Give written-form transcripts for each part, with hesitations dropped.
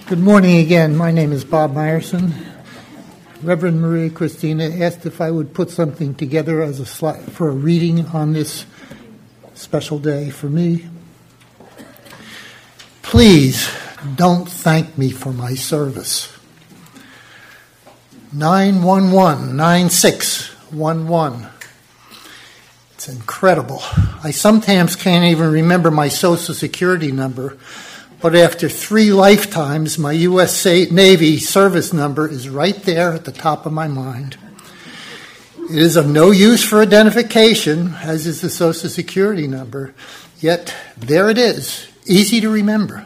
Good morning again. My name is Bob Meyerson. Reverend Maria Christina asked if I would put something together as a slide for a reading on this special day for me. Please don't thank me for my service. 911-9611. It's incredible. I sometimes can't even remember my Social Security number, but after 3 lifetimes, my U.S. Navy service number is right there at the top of my mind. It is of no use for identification, as is the Social Security number, yet there it is, easy to remember.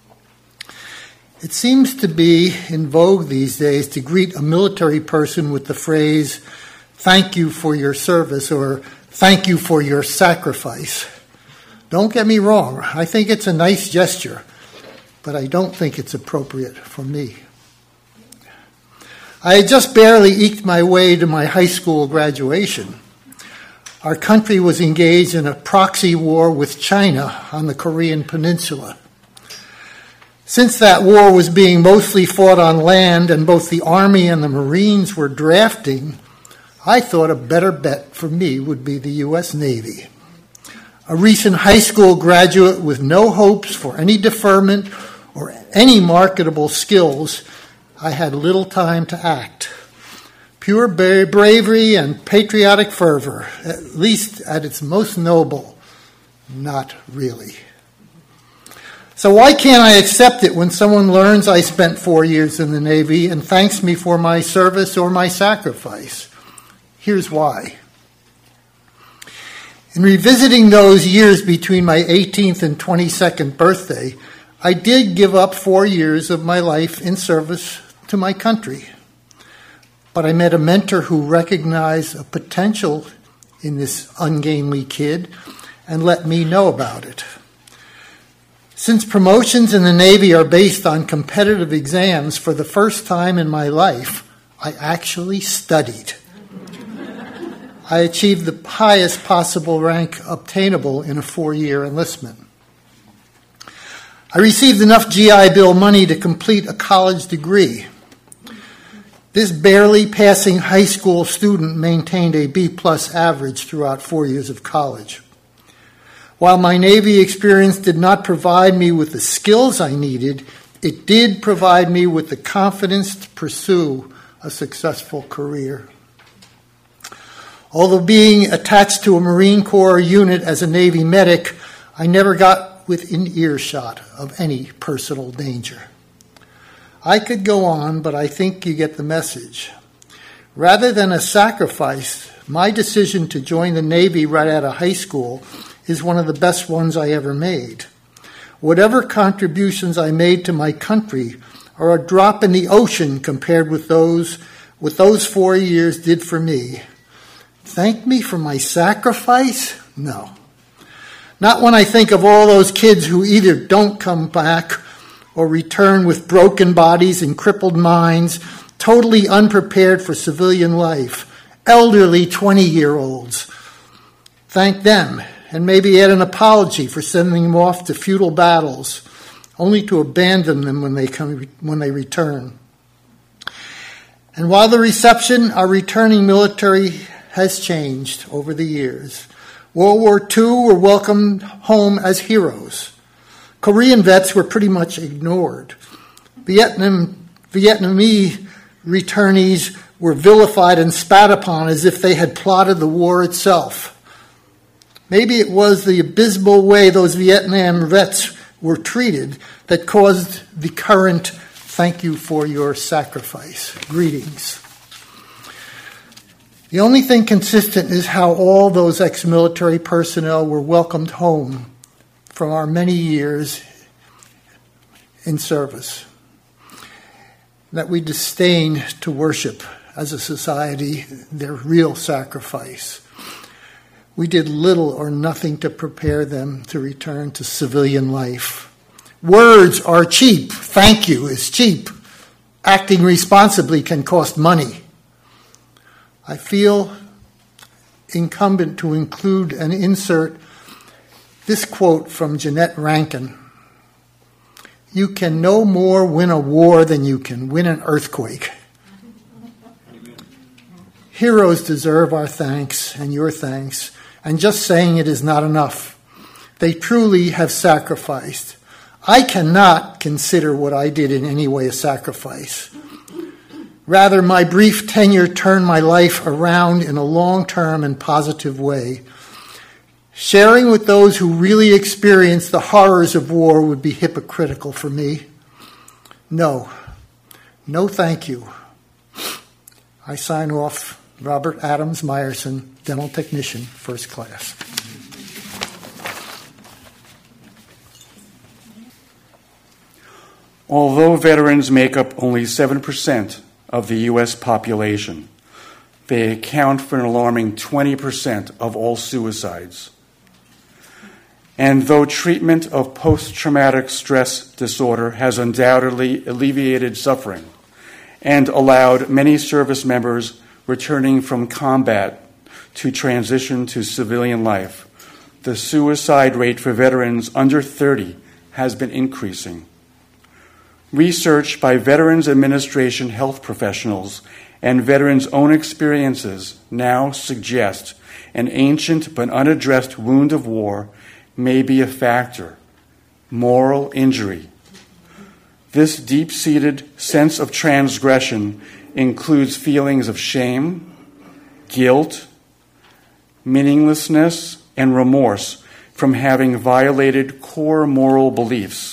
It seems to be in vogue these days to greet a military person with the phrase, "Thank you for your service," or "Thank you for your sacrifice." Don't get me wrong, I think it's a nice gesture, but I don't think it's appropriate for me. I had just barely eked my way to my high school graduation. Our country was engaged in a proxy war with China on the Korean Peninsula. Since that war was being mostly fought on land and both the Army and the Marines were drafting, I thought a better bet for me would be the U.S. Navy. A recent high school graduate with no hopes for any deferment or any marketable skills, I had little time to act. Pure bravery and patriotic fervor, at least at its most noble, not really. So why can't I accept it when someone learns I spent 4 years in the Navy and thanks me for my service or my sacrifice? Here's why. In revisiting those years between my 18th and 22nd birthday, I did give up 4 years of my life in service to my country. But I met a mentor who recognized a potential in this ungainly kid and let me know about it. Since promotions in the Navy are based on competitive exams, for the first time in my life, I actually studied. I achieved the highest possible rank obtainable in a 4-year enlistment. I received enough GI Bill money to complete a college degree. This barely passing high school student maintained a B+ average throughout 4 years of college. While my Navy experience did not provide me with the skills I needed, it did provide me with the confidence to pursue a successful career. Although being attached to a Marine Corps unit as a Navy medic, I never got within earshot of any personal danger. I could go on, but I think you get the message. Rather than a sacrifice, my decision to join the Navy right out of high school is one of the best ones I ever made. Whatever contributions I made to my country are a drop in the ocean compared with those 4 years did for me. Thank me for my sacrifice? No. Not when I think of all those kids who either don't come back or return with broken bodies and crippled minds, totally unprepared for civilian life, elderly 20-year-olds. Thank them, and maybe add an apology for sending them off to futile battles, only to abandon them when they return. And while the reception our returning military has changed over the years, World War II were welcomed home as heroes. Korean vets were pretty much ignored. Vietnamese returnees were vilified and spat upon as if they had plotted the war itself. Maybe it was the abysmal way those Vietnam vets were treated that caused the current "thank you for your sacrifice" greetings. The only thing consistent is how all those ex-military personnel were welcomed home from our many years in service. That we disdain to worship as a society their real sacrifice. We did little or nothing to prepare them to return to civilian life. Words are cheap. Thank you is cheap. Acting responsibly can cost money. I feel incumbent to include and insert this quote from Jeanette Rankin. You can no more win a war than you can win an earthquake. Heroes deserve our thanks and your thanks, and just saying it is not enough. They truly have sacrificed. I cannot consider what I did in any way a sacrifice. Rather, my brief tenure turned my life around in a long-term and positive way. Sharing with those who really experience the horrors of war would be hypocritical for me. No thank you. I sign off, Robert Adams Meyerson, dental technician, first class. Although veterans make up only 7% of the U.S. population, they account for an alarming 20% of all suicides. And though treatment of post-traumatic stress disorder has undoubtedly alleviated suffering and allowed many service members returning from combat to transition to civilian life, the suicide rate for veterans under 30 has been increasing. Research by Veterans Administration health professionals and veterans' own experiences now suggest an ancient but unaddressed wound of war may be a factor: moral injury. This deep-seated sense of transgression includes feelings of shame, guilt, meaninglessness, and remorse from having violated core moral beliefs.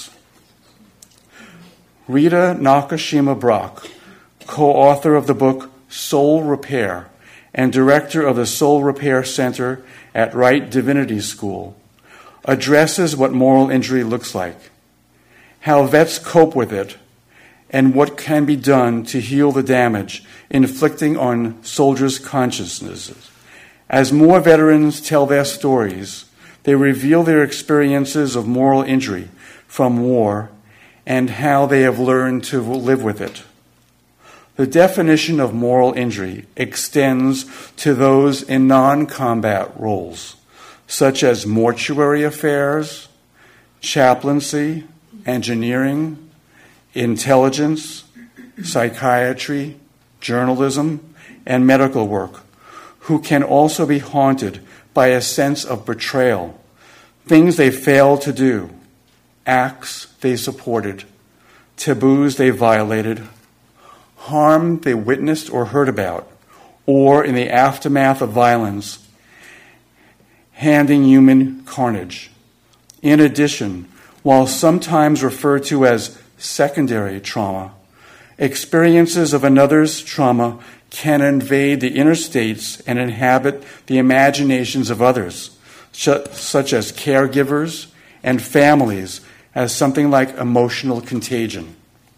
Rita Nakashima Brock, co-author of the book Soul Repair and director of the Soul Repair Center at Wright Divinity School, addresses what moral injury looks like, how vets cope with it, and what can be done to heal the damage inflicting on soldiers' consciousnesses. As more veterans tell their stories, they reveal their experiences of moral injury from war and how they have learned to live with it. The definition of moral injury extends to those in non-combat roles, such as mortuary affairs, chaplaincy, engineering, intelligence, psychiatry, journalism, and medical work, who can also be haunted by a sense of betrayal, things they failed to do, acts they supported, taboos they violated, harm they witnessed or heard about, or in the aftermath of violence, handing human carnage. In addition, while sometimes referred to as secondary trauma, experiences of another's trauma can invade the inner states and inhabit the imaginations of others, such as caregivers and families, as something like emotional contagion.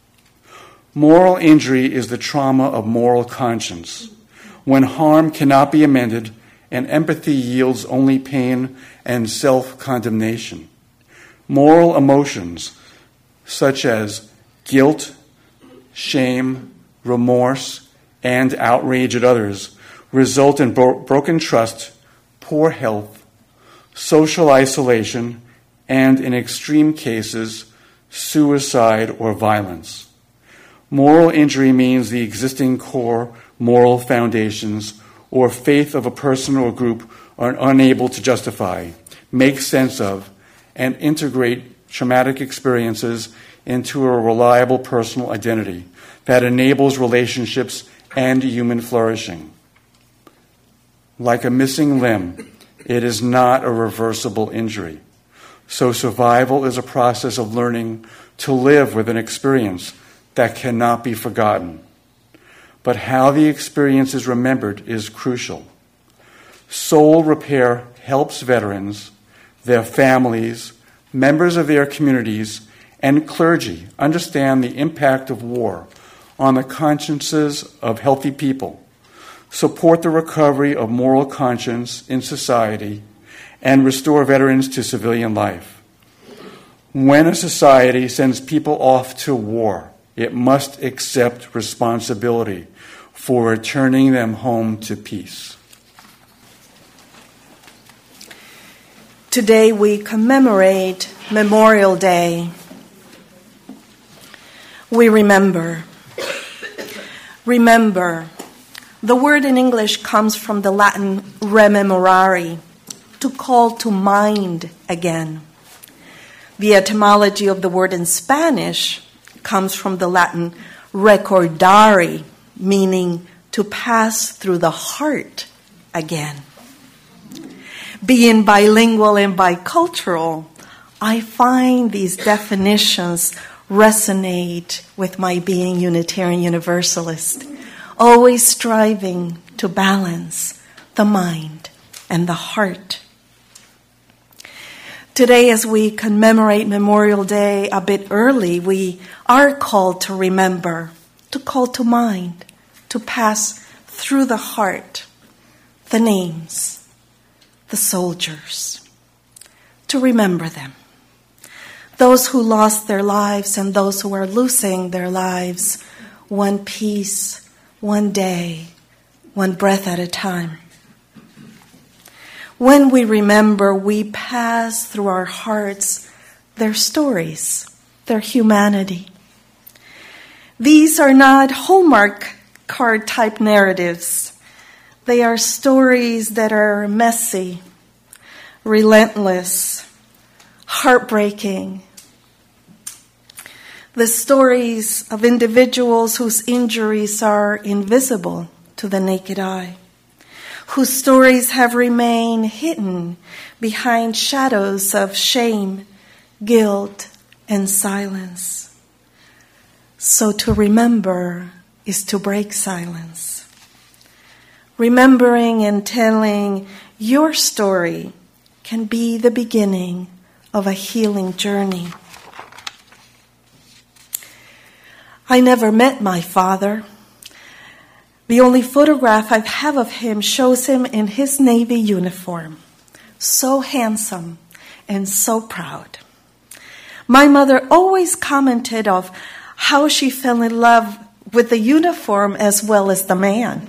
Moral injury is the trauma of moral conscience, when harm cannot be amended and empathy yields only pain and self-condemnation. Moral emotions, such as guilt, shame, remorse, and outrage at others, result in broken trust, poor health, social isolation, and in extreme cases, suicide or violence. Moral injury means the existing core moral foundations or faith of a person or group are unable to justify, make sense of, and integrate traumatic experiences into a reliable personal identity that enables relationships and human flourishing. Like a missing limb, it is not a reversible injury. So survival is a process of learning to live with an experience that cannot be forgotten. But how the experience is remembered is crucial. Soul Repair helps veterans, their families, members of their communities, and clergy understand the impact of war on the consciences of healthy people, support the recovery of moral conscience in society, and restore veterans to civilian life. When a society sends people off to war, it must accept responsibility for returning them home to peace. Today we commemorate Memorial Day. We remember. Remember. The word in English comes from the Latin rememorare, to call to mind again. The etymology of the word in Spanish comes from the Latin recordare, meaning to pass through the heart again. Being bilingual and bicultural, I find these definitions resonate with my being Unitarian Universalist, always striving to balance the mind and the heart. Today, as we commemorate Memorial Day a bit early, we are called to remember, to call to mind, to pass through the heart, the names, the soldiers, to remember them. Those who lost their lives and those who are losing their lives, one piece, one day, one breath at a time. When we remember, we pass through our hearts their stories, their humanity. These are not Hallmark card type narratives. They are stories that are messy, relentless, heartbreaking. The stories of individuals whose injuries are invisible to the naked eye, whose stories have remained hidden behind shadows of shame, guilt, and silence. So to remember is to break silence. Remembering and telling your story can be the beginning of a healing journey. I never met my father. The only photograph I have of him shows him in his Navy uniform, so handsome and so proud. My mother always commented of how she fell in love with the uniform as well as the man.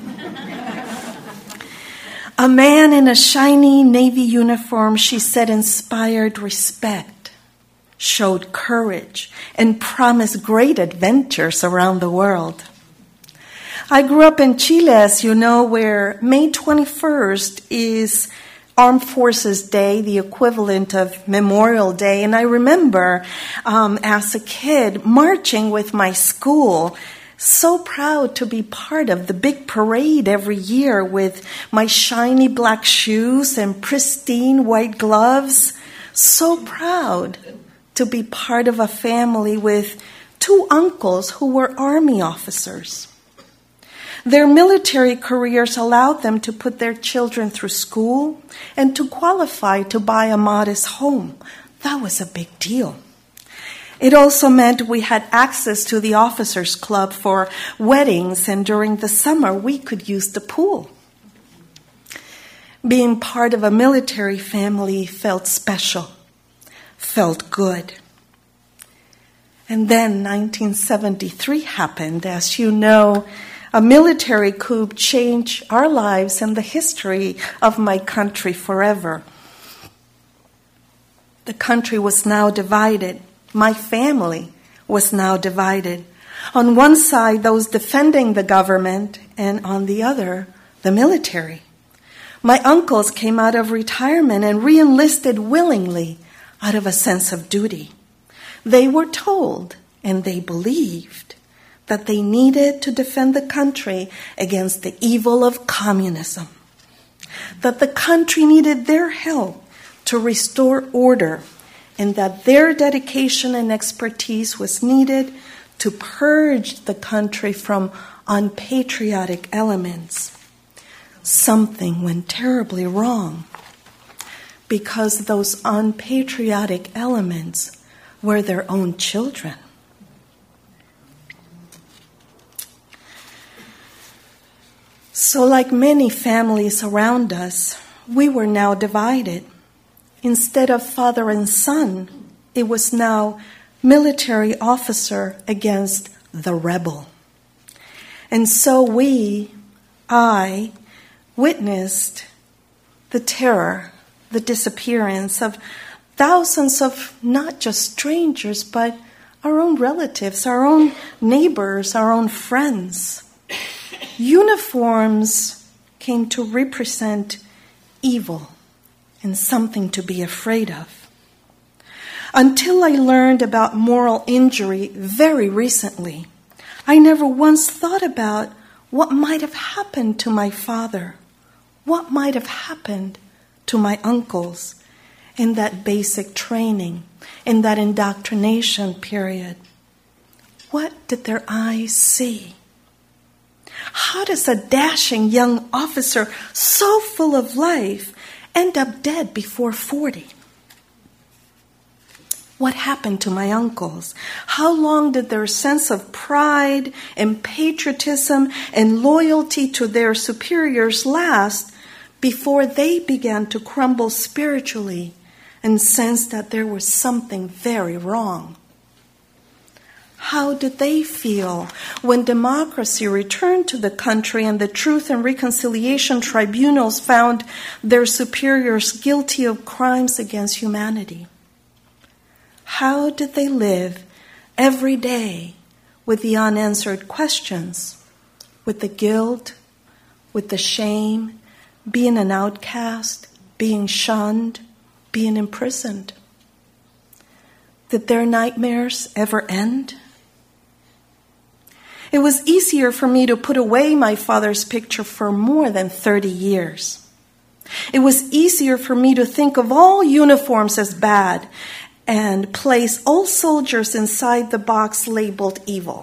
A man in a shiny Navy uniform, she said, inspired respect, showed courage, and promised great adventures around the world. I grew up in Chile, as you know, where May 21st is Armed Forces Day, the equivalent of Memorial Day. And I remember as a kid marching with my school, so proud to be part of the big parade every year with my shiny black shoes and pristine white gloves. So proud to be part of a family with two uncles who were Army officers. Their military careers allowed them to put their children through school and to qualify to buy a modest home. That was a big deal. It also meant we had access to the officers' club for weddings, and during the summer we could use the pool. Being part of a military family felt special, felt good. And then 1973 happened. As you know, a military coup changed our lives and the history of my country forever. The country was now divided. My family was now divided. On one side, those defending the government, and on the other, the military. My uncles came out of retirement and re-enlisted willingly out of a sense of duty. They were told, and they believed, that they needed to defend the country against the evil of communism, that the country needed their help to restore order, and that their dedication and expertise was needed to purge the country from unpatriotic elements. Something went terribly wrong because those unpatriotic elements were their own children. So like many families around us, we were now divided. Instead of father and son, it was now military officer against the rebel. And so I witnessed the terror, the disappearance of thousands of not just strangers, but our own relatives, our own neighbors, our own friends. Uniforms came to represent evil and something to be afraid of. Until I learned about moral injury very recently, I never once thought about what might have happened to my father, what might have happened to my uncles in that basic training, in that indoctrination period. What did their eyes see? How does a dashing young officer so full of life end up dead before 40? What happened to my uncles? How long did their sense of pride and patriotism and loyalty to their superiors last before they began to crumble spiritually and sense that there was something very wrong? How did they feel when democracy returned to the country and the Truth and Reconciliation Tribunals found their superiors guilty of crimes against humanity? How did they live every day with the unanswered questions, with the guilt, with the shame, being an outcast, being shunned, being imprisoned? Did their nightmares ever end? It was easier for me to put away my father's picture for more than 30 years. It was easier for me to think of all uniforms as bad and place all soldiers inside the box labeled evil.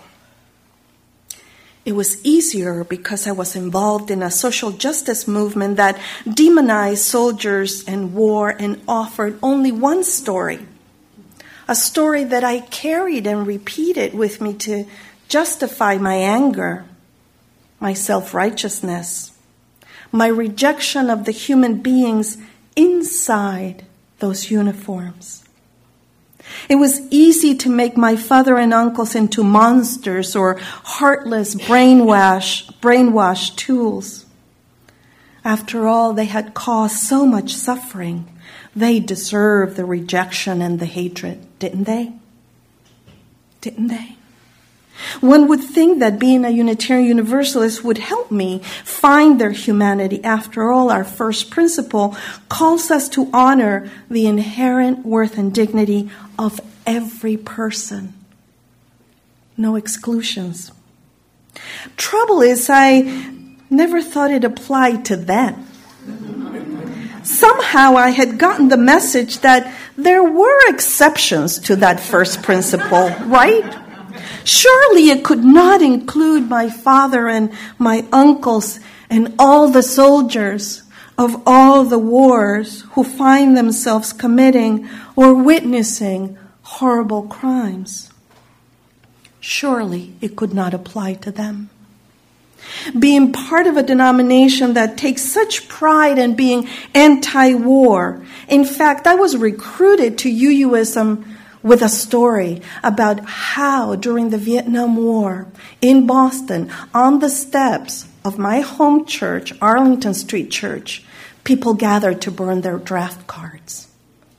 It was easier because I was involved in a social justice movement that demonized soldiers and war and offered only one story, a story that I carried and repeated with me to justify my anger, my self-righteousness, my rejection of the human beings inside those uniforms. It was easy to make my father and uncles into monsters or heartless brainwash tools. After all, they had caused so much suffering. They deserved the rejection and the hatred, didn't they? Didn't they? One would think that being a Unitarian Universalist would help me find their humanity. After all, our first principle calls us to honor the inherent worth and dignity of every person. No exclusions. Trouble is, I never thought it applied to them. Somehow I had gotten the message that there were exceptions to that first principle, right? Surely it could not include my father and my uncles and all the soldiers of all the wars who find themselves committing or witnessing horrible crimes. Surely it could not apply to them. Being part of a denomination that takes such pride in being anti-war. In fact, I was recruited to UUism with a story about how during the Vietnam War in Boston, on the steps of my home church, Arlington Street Church, people gathered to burn their draft cards.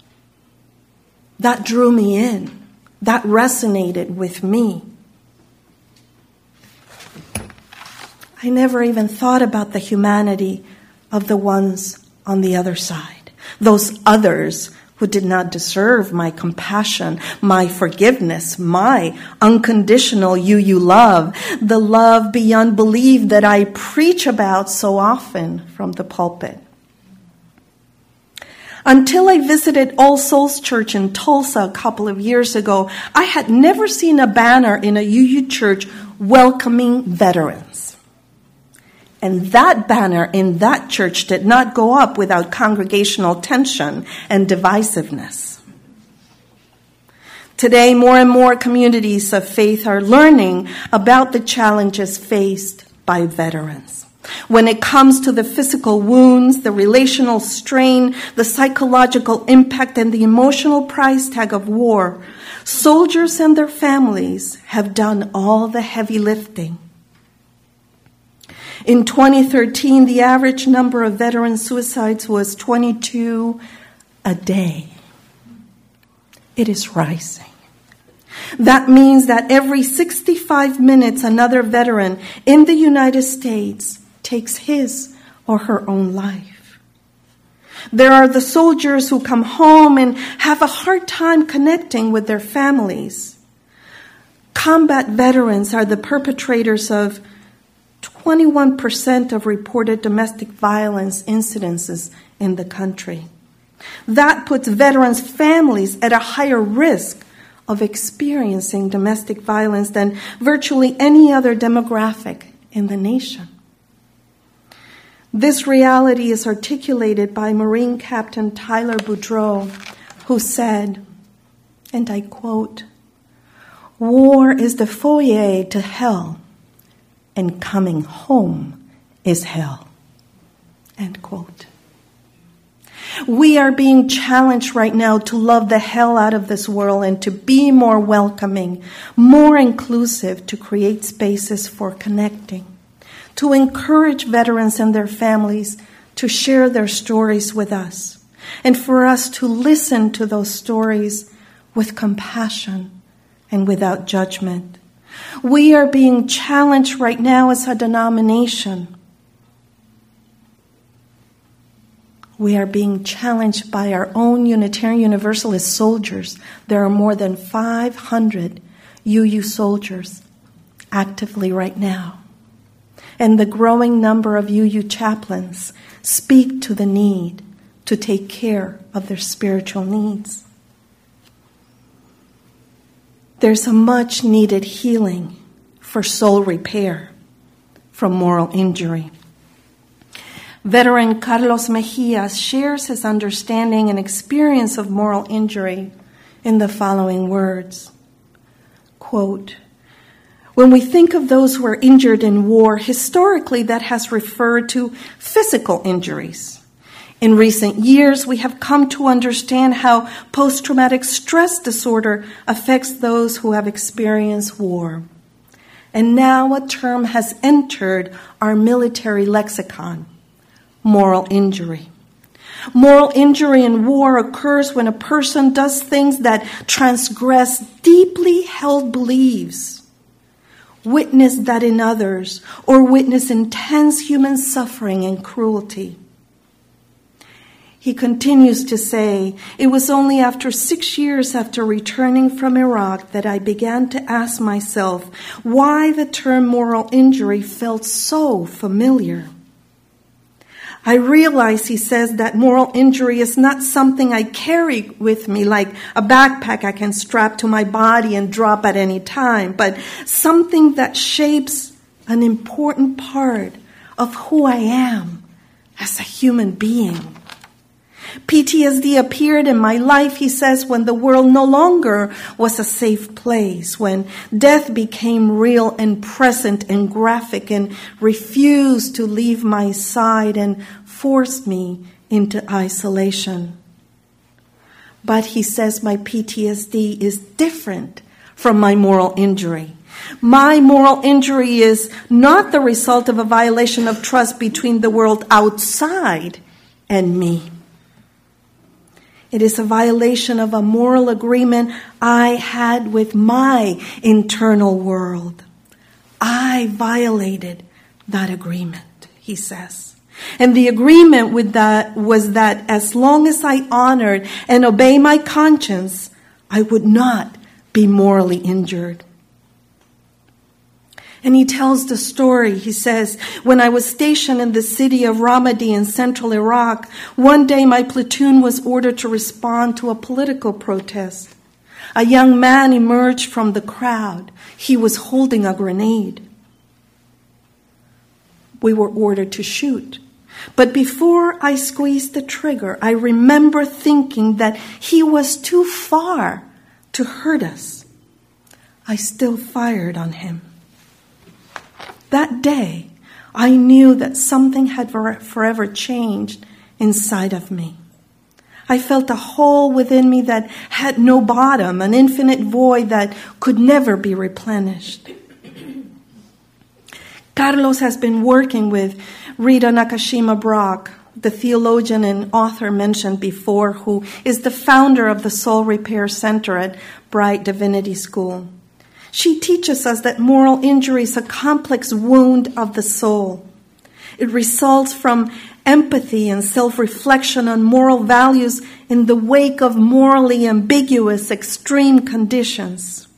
That drew me in. That resonated with me. I never even thought about the humanity of the ones on the other side, those others who did not deserve my compassion, my forgiveness, my unconditional UU love, the love beyond belief that I preach about so often from the pulpit. Until I visited All Souls Church in Tulsa a couple of years ago, I had never seen a banner in a UU church welcoming veterans. And that banner in that church did not go up without congregational tension and divisiveness. Today, more and more communities of faith are learning about the challenges faced by veterans. When it comes to the physical wounds, the relational strain, the psychological impact, and the emotional price tag of war, soldiers and their families have done all the heavy lifting. In 2013, the average number of veteran suicides was 22 a day. It is rising. That means that every 65 minutes, another veteran in the United States takes his or her own life. There are the soldiers who come home and have a hard time connecting with their families. Combat veterans are the perpetrators of 21% of reported domestic violence incidences in the country. That puts veterans' families at a higher risk of experiencing domestic violence than virtually any other demographic in the nation. This reality is articulated by Marine Captain Tyler Boudreau, who said, and I quote, "War is the foyer to hell, and coming home is hell." End quote. We are being challenged right now to love the hell out of this world and to be more welcoming, more inclusive, to create spaces for connecting, to encourage veterans and their families to share their stories with us, and for us to listen to those stories with compassion and without judgment. We are being challenged right now as a denomination. We are being challenged by our own Unitarian Universalist soldiers. There are more than 500 UU soldiers actively right now. And the growing number of UU chaplains speak to the need to take care of their spiritual needs. There's a much needed healing for soul repair from moral injury. Veteran Carlos Mejia shares his understanding and experience of moral injury in the following words. Quote, "When we think of those who are injured in war, historically that has referred to physical injuries. In recent years, we have come to understand how post-traumatic stress disorder affects those who have experienced war. And now a term has entered our military lexicon: moral injury. Moral injury in war occurs when a person does things that transgress deeply held beliefs, witness that in others, or witness intense human suffering and cruelty." He continues to say, "It was only after 6 years after returning from Iraq that I began to ask myself why the term moral injury felt so familiar. I realize," he says, "that moral injury is not something I carry with me like a backpack I can strap to my body and drop at any time, but something that shapes an important part of who I am as a human being. PTSD appeared in my life," he says, "when the world no longer was a safe place, when death became real and present and graphic and refused to leave my side and forced me into isolation. But," he says, "my PTSD is different from my moral injury. My moral injury is not the result of a violation of trust between the world outside and me. It is a violation of a moral agreement I had with my internal world. I violated that agreement," he says. "And the agreement with that was that as long as I honored and obeyed my conscience, I would not be morally injured." And he tells the story. He says, "When I was stationed in the city of Ramadi in central Iraq, one day my platoon was ordered to respond to a political protest. A young man emerged from the crowd. He was holding a grenade. We were ordered to shoot. But before I squeezed the trigger, I remember thinking that he was too far to hurt us. I still fired on him. That day, I knew that something had forever changed inside of me. I felt a hole within me that had no bottom, an infinite void that could never be replenished." Carlos has been working with Rita Nakashima Brock, the theologian and author mentioned before, who is the founder of the Soul Repair Center at Bright Divinity School. She teaches us that moral injury is a complex wound of the soul. It results from empathy and self-reflection on moral values in the wake of morally ambiguous extreme conditions.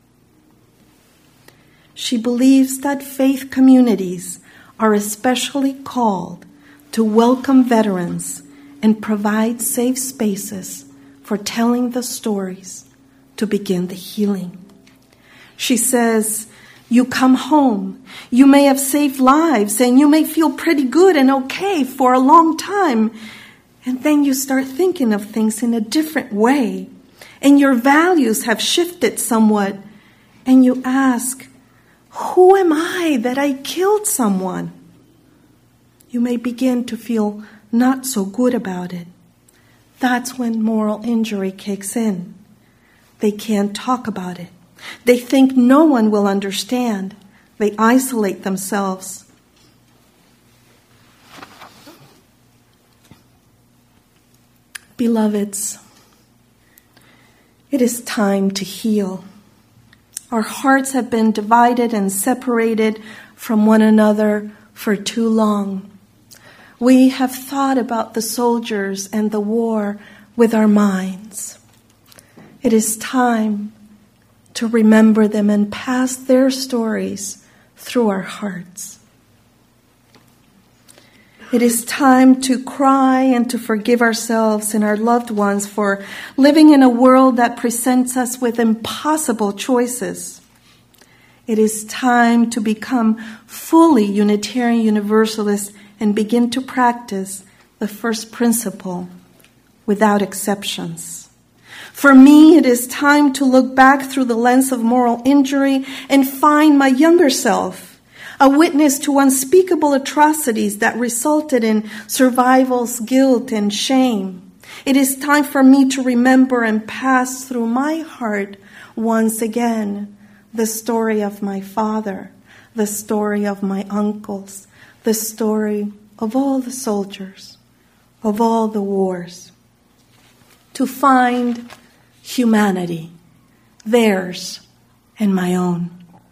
She believes that faith communities are especially called to welcome veterans and provide safe spaces for telling the stories to begin the healing. She says, you come home, you may have saved lives, and you may feel pretty good and okay for a long time, and then you start thinking of things in a different way, and your values have shifted somewhat, and you ask, who am I that I killed someone? You may begin to feel not so good about it. That's when moral injury kicks in. They can't talk about it. They think no one will understand. They isolate themselves. Beloveds, it is time to heal. Our hearts have been divided and separated from one another for too long. We have thought about the soldiers and the war with our minds. It is time to remember them and pass their stories through our hearts. It is time to cry and to forgive ourselves and our loved ones for living in a world that presents us with impossible choices. It is time to become fully Unitarian Universalists and begin to practice the first principle without exceptions. For me, it is time to look back through the lens of moral injury and find my younger self, a witness to unspeakable atrocities that resulted in survival's guilt and shame. It is time for me to remember and pass through my heart once again the story of my father, the story of my uncles, the story of all the soldiers, of all the wars, to find humanity, theirs and my own.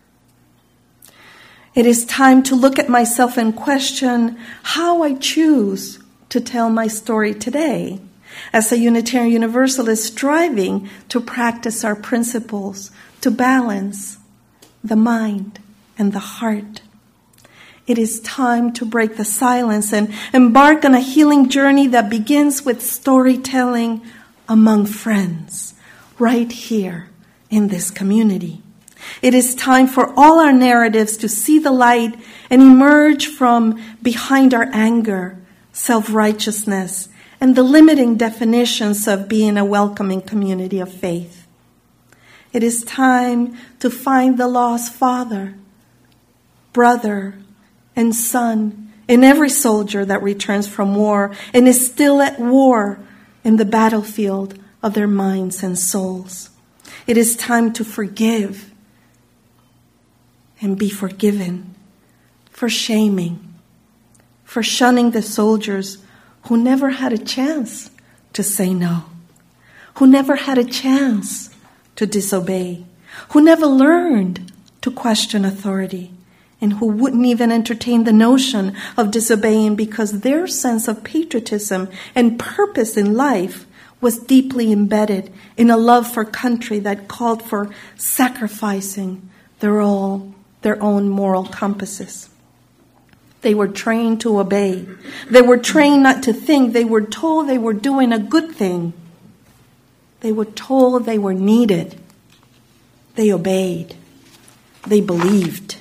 It is time to look at myself and question how I choose to tell my story today as a Unitarian Universalist striving to practice our principles to balance the mind and the heart. It is time to break the silence and embark on a healing journey that begins with storytelling among friends, right here in this community. It is time for all our narratives to see the light and emerge from behind our anger, self-righteousness, and the limiting definitions of being a welcoming community of faith. It is time to find the lost father, brother, and son in every soldier that returns from war and is still at war in the battlefield of their minds and souls. It is time to forgive and be forgiven for shaming, for shunning the soldiers who never had a chance to say no, who never had a chance to disobey, who never learned to question authority, and who wouldn't even entertain the notion of disobeying because their sense of patriotism and purpose in life was deeply embedded in a love for country that called for sacrificing their own moral compasses. They were trained to obey. They were trained not to think. They were told they were doing a good thing. They were told they were needed. They obeyed. They believed.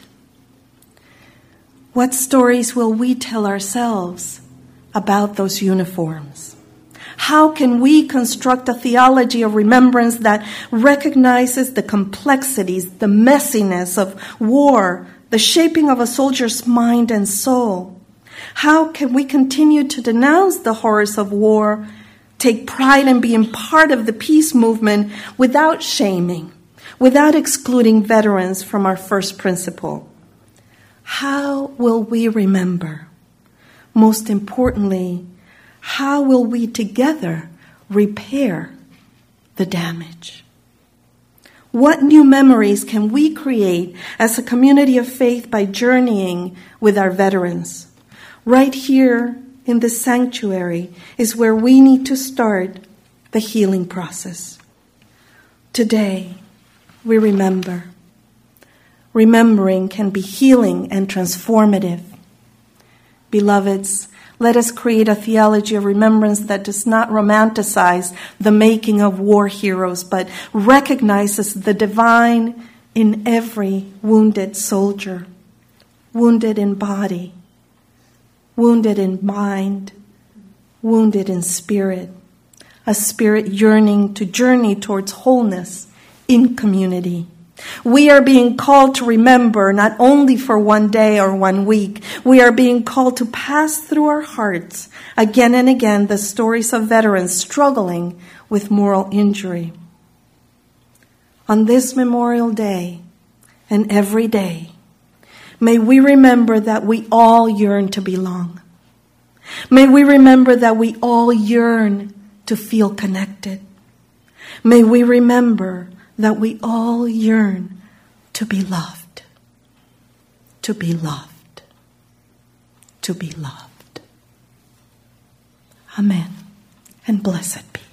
What stories will we tell ourselves about those uniforms? How can we construct a theology of remembrance that recognizes the complexities, the messiness of war, the shaping of a soldier's mind and soul? How can we continue to denounce the horrors of war, take pride in being part of the peace movement without shaming, without excluding veterans from our first principle? How will we remember? Most importantly, How will we together repair the damage? What new memories can we create as a community of faith by journeying with our veterans? Right here in this sanctuary is where we need to start the healing process. Today, we remember. Remembering can be healing and transformative. Beloveds, let us create a theology of remembrance that does not romanticize the making of war heroes, but recognizes the divine in every wounded soldier, wounded in body, wounded in mind, wounded in spirit, a spirit yearning to journey towards wholeness in community. We are being called to remember not only for one day or 1 week. We are being called to pass through our hearts again and again the stories of veterans struggling with moral injury. On this Memorial Day and every day, may we remember that we all yearn to belong. May we remember that we all yearn to feel connected. May we remember that we all yearn to be loved, to be loved, to be loved. Amen, and blessed be.